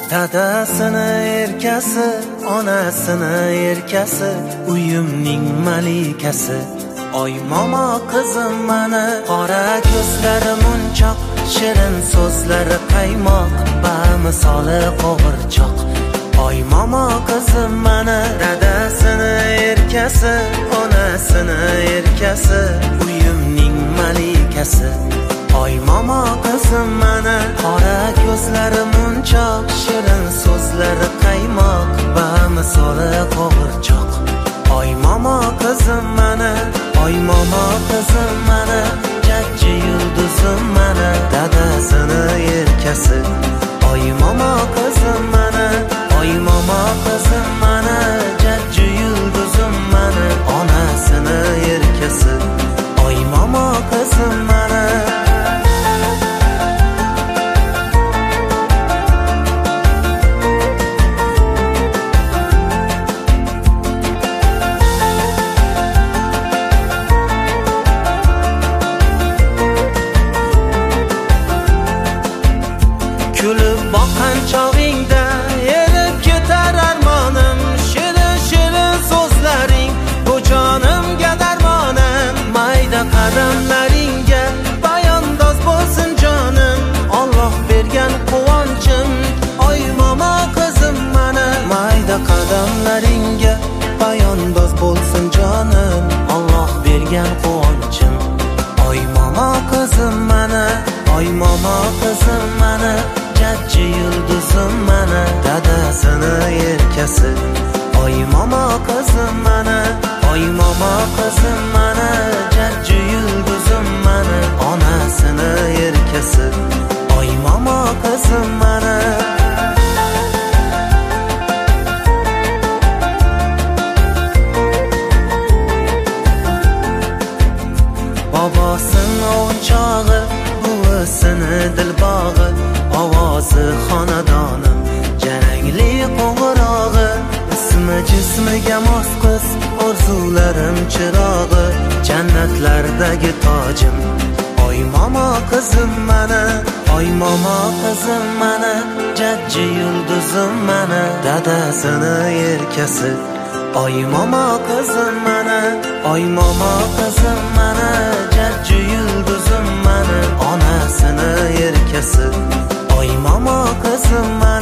Dadasini erkasi, onasini erkasi, uyimning malikasi. Oy momo qizim mani, qora ko'zlari munchoq, shirin so'zlari qaymoq, bamisoli qo'g'irchoq. Oy momo qizim mani, dadasini erkasi, onasini erkasi, uyimning malikasi. Oy momo qizim mani, qora ko'zlari munchoq, shirin so'zlari qaymoq, bamisoli qo'g'irchoq. Oy momo qizim mani, oy momo qizim mani, jajji yulduzim mani, dadasini erkasi. Oy momo qizim mani, oy momo qizim mani, jajji yulduzim mani, onasini erkasi. Oy momo qizim mani. Kulib boqqan chog'ingda erib ketar armonim, shirin so'zlaring bu jonimga darmonim. Mayda qadamlaringga bayondoz bo'lsin jonim, Alloh bergan quvonchim. Oy momo qizim mani, mayda qadamlaringga bayondoz bo'lsin jonim, Alloh bergan quvonchim. Oy momo qizim mani, oy momo qizim mani, jajji yulduzim mani, dadasini erkasi. Oy momo qizim mani, oy momo qizim mani, jajji yulduzim mani, onasini erkasi. Oy momo qizim mani. Bobosini o'nchog'i, buvisini dilbog'i, ovozi xonadonim, jarangli qo'ng'irog'i, ismi jismiga mos qiz, orzularim chirog'i, jannatlardagi tojim. Oy momo qizim mani, oy momo qizim mani, jajji yulduzim mani, dadasini erkasi. Oy momo qizim mani, oy momo qizim mani, jajji yulduzim mani, onasini erkasi. Oy momo qizim mani.